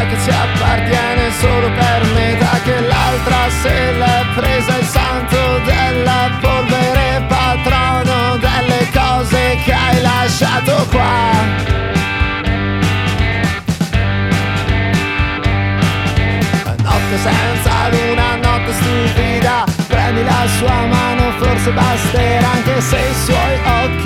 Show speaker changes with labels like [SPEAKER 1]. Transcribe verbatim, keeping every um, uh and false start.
[SPEAKER 1] che ci appartiene solo per metà, che l'altra se l'è presa il santo della polvere, patrono delle cose che hai lasciato qua. Notte senza luna, notte stupida, prendi la sua mano, forse basterà, anche se i suoi occhi